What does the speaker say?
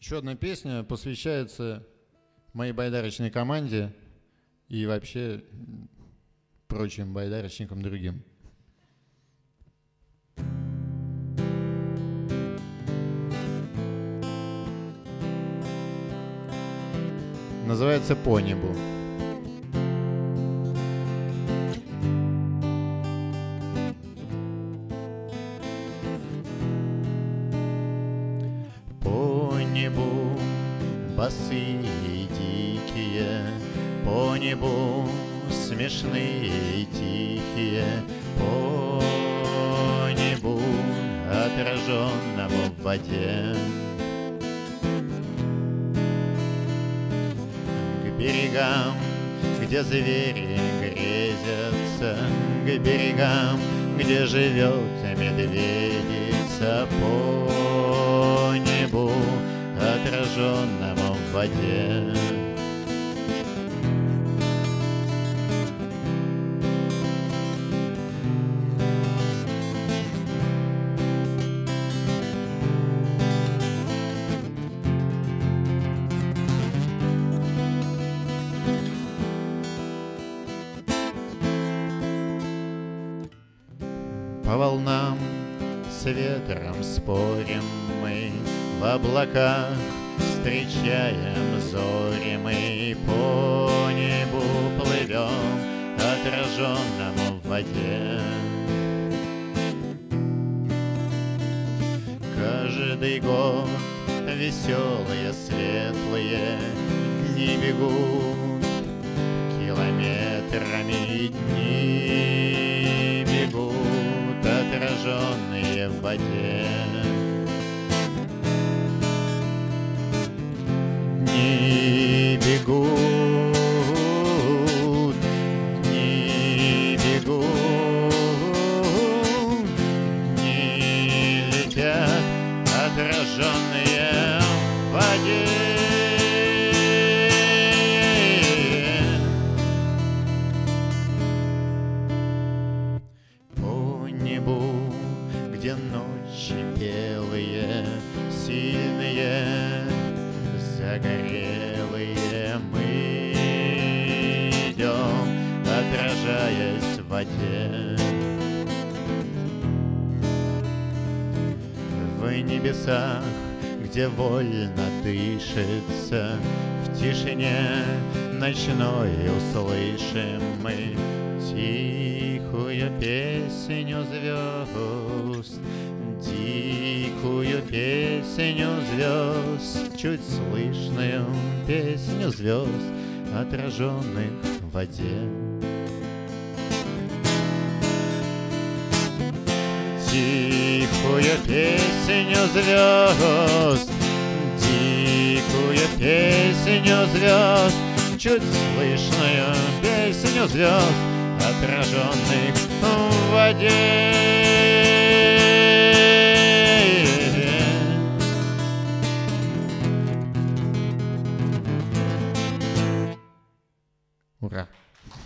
Еще одна песня посвящается моей байдарочной команде и вообще прочим байдарочникам другим. Называется «По небу». По небу босые и дикие, по небу смешные и тихие, по небу отраженному в воде. К берегам, где звери грезятся, к берегам, где живет медведица, по небу отраженному в воде. По волнам с ветром спорим мы, в облаках встречаем зори мы, по небу плывем, отраженному в воде. Каждый год веселые, светлые дни бегут, километрами дни бегут, отраженные в воде. Дни бегут, дни бегут, дни летят, отраженные в воде. По небу, где ночи белые, сильные, загорелые, мы идем, отражаясь в воде. В небесах, где вольно дышится, в тишине ночной услышим мы тихую песню звезд, дикую песню звезд, чуть слышную песню звезд, отраженных в воде. Тихую песню звезд, дикую песню звезд, чуть слышную песню звезд, отраженных в воде. Ура!